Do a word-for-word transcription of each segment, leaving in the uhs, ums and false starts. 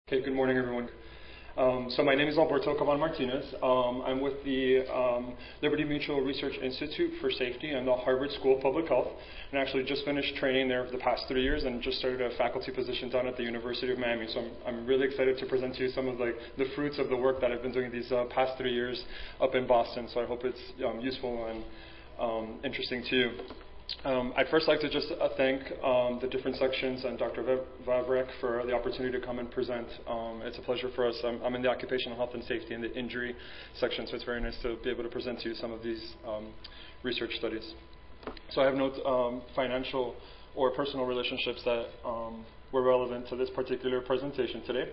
Okay, good morning, everyone. Um, so my name is Alberto Caban Martinez. Um, I'm with the um, Liberty Mutual Research Institute for Safety and the Harvard School of Public Health, and actually just finished training there for the past three years and just started a faculty position down at the University of Miami. So I'm, I'm really excited to present to you some of like the fruits of the work that I've been doing these uh, past three years up in Boston. So I hope it's um, useful and um, interesting to you. Um, I'd first like to just uh, thank um, the different sections and Doctor Vavrek for the opportunity to come and present. Um, it's a pleasure for us. I'm, I'm in the occupational health and safety and the injury section, so it's very nice to be able to present to you some of these um, research studies. So I have no um, financial or personal relationships that um, were relevant to this particular presentation today.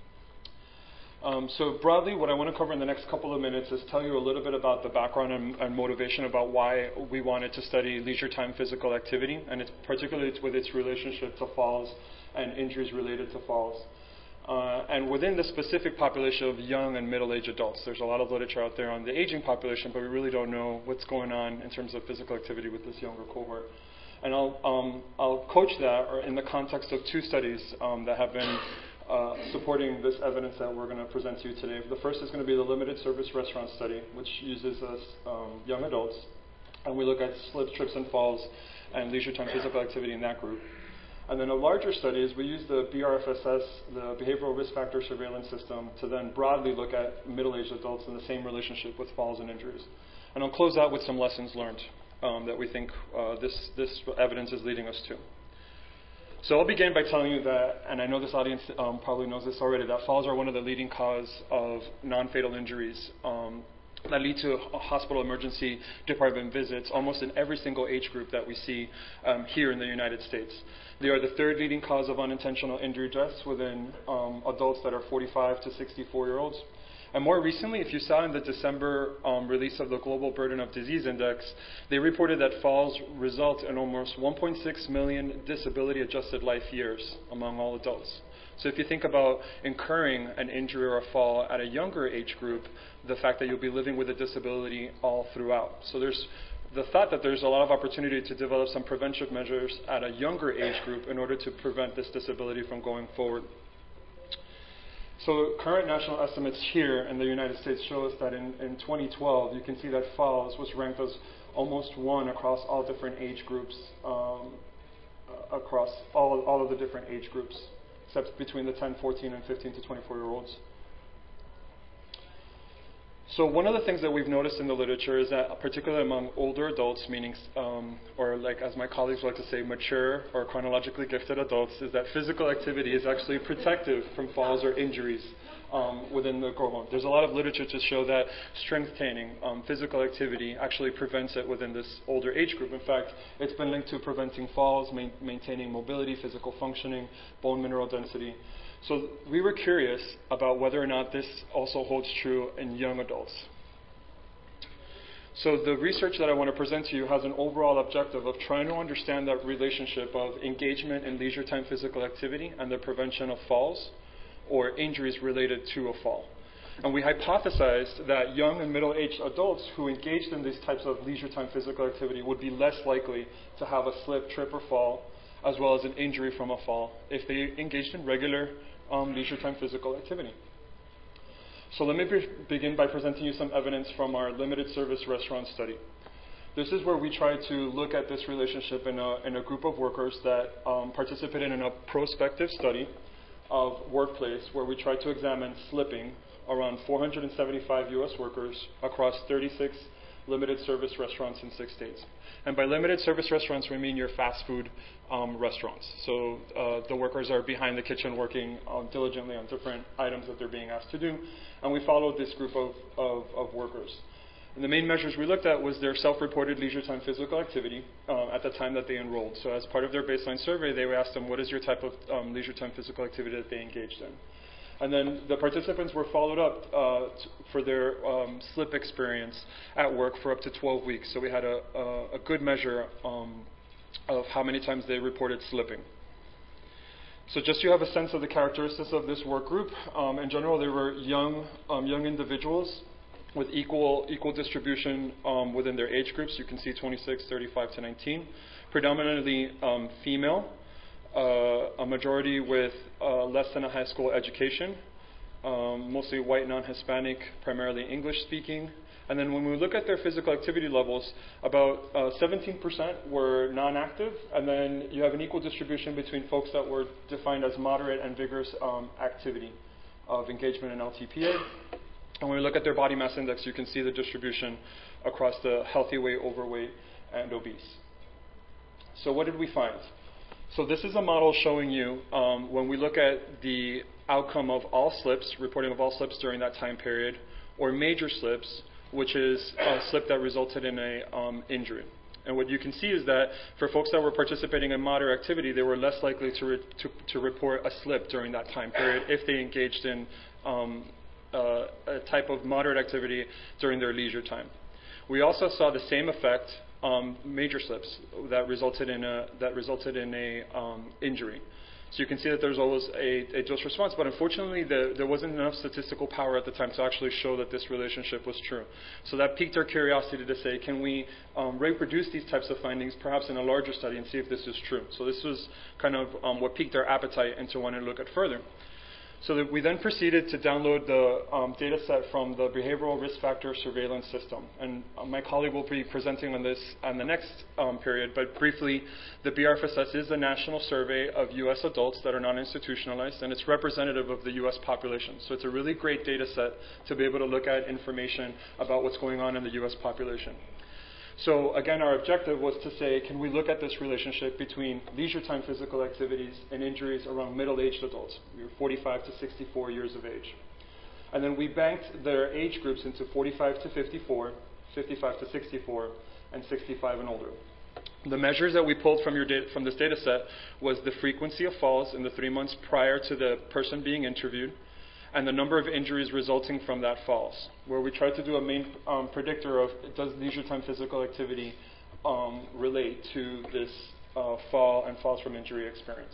Um, so broadly, what I want to cover in the next couple of minutes is tell you a little bit about the background and, and motivation about why we wanted to study leisure time physical activity, and it's particularly with its relationship to falls and injuries related to falls. Uh, and within the specific population of young and middle-aged adults, there's a lot of literature out there on the aging population, but we really don't know what's going on in terms of physical activity with this younger cohort. And I'll, um, I'll coach that or in the context of two studies um, that have been Uh, supporting this evidence that we're going to present to you today. The first is going to be the limited service restaurant study, which uses us um, young adults, and we look at slips, trips, and falls and leisure time physical activity in that group. And then a larger study is we use the B R F S S, the Behavioral Risk Factor Surveillance System, to then broadly look at middle-aged adults in the same relationship with falls and injuries. And I'll close out with some lessons learned um, that we think uh, this, this evidence is leading us to. So I'll begin by telling you that, and I know this audience um, probably knows this already, that falls are one of the leading cause of non-fatal injuries um, that lead to hospital emergency department visits almost in every single age group that we see um, here in the United States. They are the third leading cause of unintentional injury deaths within um, adults that are forty-five to sixty-four year olds. And more recently, if you saw in the December um, release of the Global Burden of Disease Index, they reported that falls result in almost one point six million disability-adjusted life years among all adults. So if you think about incurring an injury or a fall at a younger age group, the fact that you'll be living with a disability all throughout. So there's the thought that there's a lot of opportunity to develop some preventive measures at a younger age group in order to prevent this disability from going forward. So current national estimates here in the United States show us that in, in twenty twelve, you can see that falls was ranked as almost one across all different age groups, um, across all, all of the different age groups, except between the ten, fourteen, and fifteen to twenty-four year olds. So one of the things that we've noticed in the literature is that, particularly among older adults, meaning, um, or like as my colleagues like to say, mature or chronologically gifted adults, is that physical activity is actually protective from falls or injuries um, within the cohort. There's a lot of literature to show that strength training, um, physical activity, actually prevents it within this older age group. In fact, it's been linked to preventing falls, ma- maintaining mobility, physical functioning, bone mineral density. So we were curious about whether or not this also holds true in young adults. So the research that I want to present to you has an overall objective of trying to understand that relationship of engagement in leisure time physical activity and the prevention of falls or injuries related to a fall. And we hypothesized that young and middle-aged adults who engaged in these types of leisure time physical activity would be less likely to have a slip, trip, or fall, as well as an injury from a fall if they engaged in regular um, leisure time physical activity. So let me be- begin by presenting you some evidence from our limited service restaurant study. This is where we try to look at this relationship in a, in a group of workers that um, participated in a prospective study of workplace where we tried to examine slipping around four hundred seventy-five U S workers across thirty-six limited service restaurants in six states. And by limited service restaurants, we mean your fast food um, restaurants. So uh, the workers are behind the kitchen working um, diligently on different items that they're being asked to do. And we followed this group of, of, of workers. And the main measures we looked at was their self-reported leisure time physical activity uh, at the time that they enrolled. So as part of their baseline survey, they would ask them, what is your type of um, leisure time physical activity that they engaged in? And then the participants were followed up uh, t- for their um, slip experience at work for up to twelve weeks. So we had a, a, a good measure um, of how many times they reported slipping. So just so you have a sense of the characteristics of this work group, um, in general, they were young, um, young individuals with equal equal distribution um, within their age groups. You can see twenty-six, thirty-five to nineteen, predominantly um, female. uh, a majority with uh, less than a high school education, um, mostly white, non-Hispanic, primarily English-speaking. And then when we look at their physical activity levels, about uh, seventeen percent were non-active, and then you have an equal distribution between folks that were defined as moderate and vigorous um, activity of engagement in L T P A. And when we look at their body mass index, you can see the distribution across the healthy weight, overweight, and obese. So what did we find? So this is a model showing you um, when we look at the outcome of all slips, reporting of all slips during that time period, or major slips, which is a slip that resulted in a um, injury. And what you can see is that for folks that were participating in moderate activity, they were less likely to, re to, to report a slip during that time period if they engaged in um, uh, a type of moderate activity during their leisure time. We also saw the same effect, um, major slips, that resulted in a, that resulted in a um, injury. So you can see that there's always a, a dose response, but unfortunately the, there wasn't enough statistical power at the time to actually show that this relationship was true. So that piqued our curiosity to say, can we um, reproduce these types of findings perhaps in a larger study and see if this is true? So this was kind of um, what piqued our appetite into wanting to look at further. So that we then proceeded to download the um, data set from the Behavioral Risk Factor Surveillance System. And uh, my colleague will be presenting on this on the next um, period, but briefly, the B R F S S is a national survey of U S adults that are non-institutionalized, and it's representative of the U S population. So it's a really great data set to be able to look at information about what's going on in the U S population. So again, our objective was to say, can we look at this relationship between leisure time physical activities and injuries around middle-aged adults, forty-five to sixty-four years of age. And then we banked their age groups into forty-five to fifty-four, fifty-five to sixty-four, and sixty-five and older. The measures that we pulled from, your data, from this data set was the frequency of falls in the three months prior to the person being interviewed, and the number of injuries resulting from that falls, where we tried to do a main um, predictor of does leisure time physical activity um, relate to this uh, fall and falls from injury experience.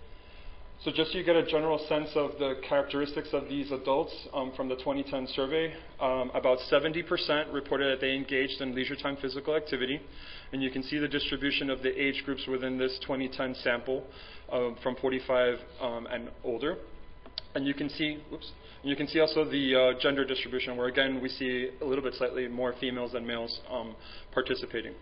So just so you get a general sense of the characteristics of these adults um, from the twenty ten survey, um, about seventy percent reported that they engaged in leisure time physical activity. And you can see the distribution of the age groups within this twenty ten sample uh, from forty-five um, and older. And you can see, whoops, you can see also the uh, gender distribution, where again we see a little bit slightly more females than males um, participating.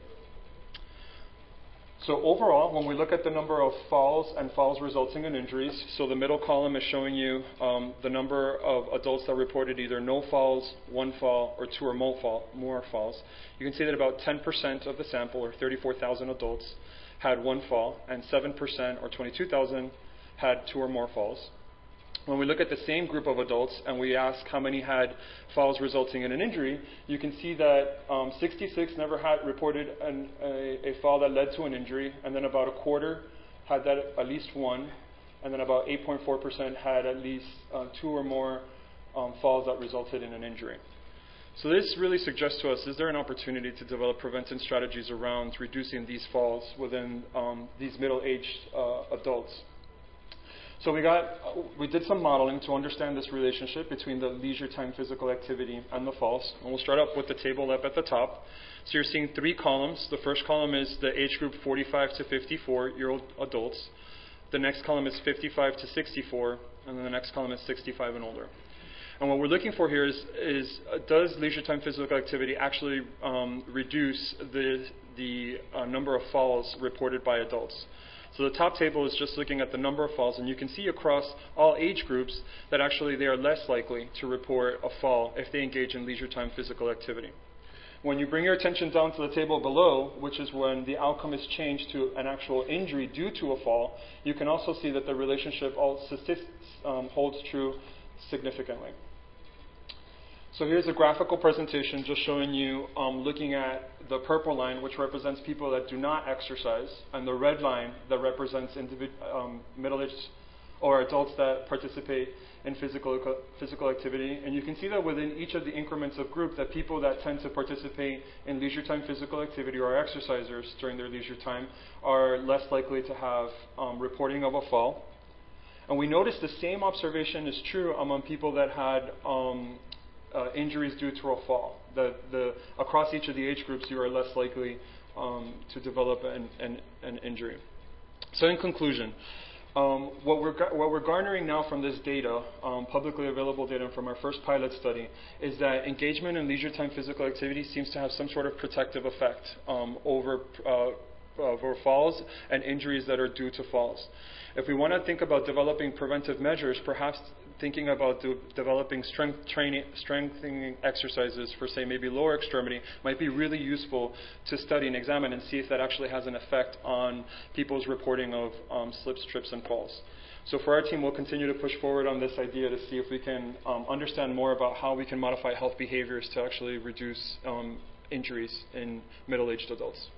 So overall, when we look at the number of falls and falls resulting in injuries, so the middle column is showing you um, the number of adults that reported either no falls, one fall, or two or more, fall, more falls. You can see that about ten percent of the sample, or thirty-four thousand adults, had one fall, and seven percent, or twenty-two thousand, had two or more falls. When we look at the same group of adults and we ask how many had falls resulting in an injury, you can see that um, sixty-six never had reported an, a, a fall that led to an injury, and then about a quarter had that at least one, and then about eight point four percent had at least uh, two or more um, falls that resulted in an injury. So this really suggests to us, is there an opportunity to develop prevention strategies around reducing these falls within um, these middle-aged uh, adults? So we got, we did some modeling to understand this relationship between the leisure time physical activity and the falls. And we'll start up with the table up at the top. So you're seeing three columns. The first column is the age group forty-five to fifty-four year old adults. The next column is fifty-five to sixty-four, and then the next column is sixty-five and older. And what we're looking for here is, is uh, does leisure time physical activity actually um, reduce the, the uh, number of falls reported by adults? So the top table is just looking at the number of falls, and you can see across all age groups that actually they are less likely to report a fall if they engage in leisure time physical activity. When you bring your attention down to the table below, which is when the outcome is changed to an actual injury due to a fall, you can also see that the relationship also um, holds true significantly. So here's a graphical presentation just showing you um, looking at the purple line, which represents people that do not exercise, and the red line that represents um, middle-aged or adults that participate in physical physical activity. And you can see that within each of the increments of group, that people that tend to participate in leisure time physical activity or are exercisers during their leisure time are less likely to have um, reporting of a fall. And we noticed the same observation is true among people that had um, Uh, injuries due to a fall. The, the, across each of the age groups, you are less likely um, to develop an, an, an injury. So in conclusion, Um, what, we're, what we're garnering now from this data, um, publicly available data from our first pilot study, is that engagement in leisure time physical activity seems to have some sort of protective effect um, over, uh, over falls and injuries that are due to falls. If we want to think about developing preventive measures, perhaps thinking about de developing strength training, strengthening exercises for, say, maybe lower extremity might be really useful to study and examine and see if that actually has an effect on people's reporting of um, slips, trips, and falls. So for our team, we'll continue to push forward on this idea to see if we can um, understand more about how we can modify health behaviors to actually reduce um, injuries in middle-aged adults.